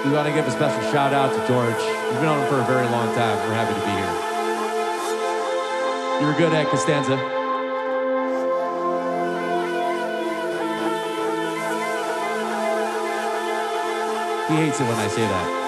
We want to give a special shout out to George. We've been on him for a very long time. We're happy to be here. You were good at Costanza. He hates it when I say that.